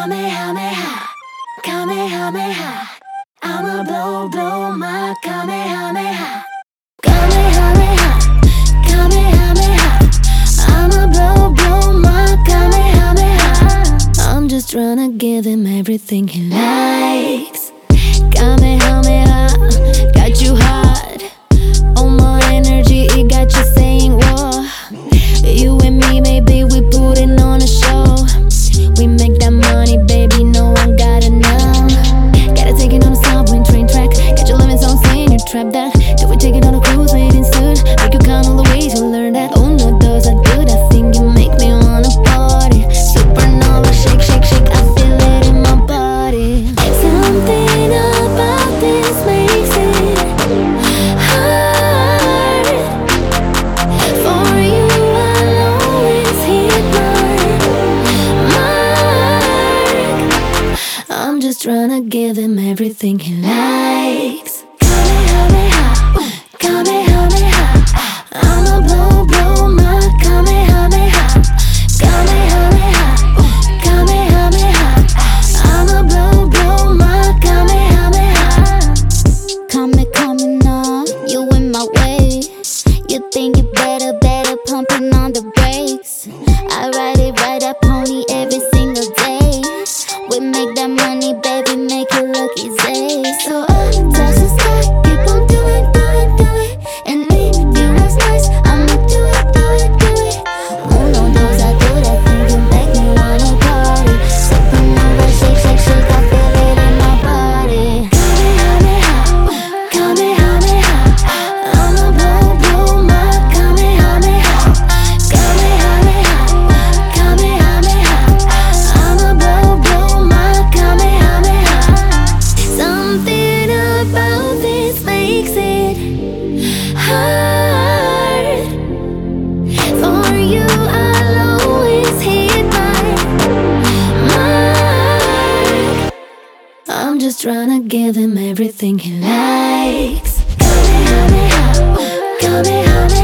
Kamehameha, Kamehameha. I'ma blow my Kamehameha. Kamehameha, Kamehameha. I'ma blow my Kamehameha. I'm just tryna give him everything he likes. Kamehameha, got you hot. All my energy, it got you saying whoa. You and me, maybe we putting on a show. We make that money, baby, no one gotta know. Gotta take it on a subway and train track. Got your limits on saying you trap that. Till we take it on a cruise, waiting soon. Make you count all the ways you learn that. Oh no, those I do that thing, you make me wanna party. Supernova, shake, shake, shake, I feel it in my body. Something about this makes it hard. For you, I'll always hit my mark. I'm just tryna give him everything he likes. Kamehameha, Kamehameha. I'ma blow my Kamehameha. Kamehameha, Kamehameha. I'ma blow my Kamehameha. Coming on, you in my way. You think you better pumping on the brakes. I ride it right up pony every single day. We make that money, baby, make it look easy. So touch the sky, keep on do it. And if you was nice, I'ma do it. Oh no, those I do that thing, you make me wanna party. Supernova, shake, shake, shake, I feel it in my body. Kamehameha, Kamehameha. I'ma blow my Kamehameha. Kamehameha, Kamehameha. I'ma blow my Kamehameha. Something about this makes it hard. For you, I'll always hit my mark. I'm just tryna give him everything he likes. Kamehameha, Kamehameha.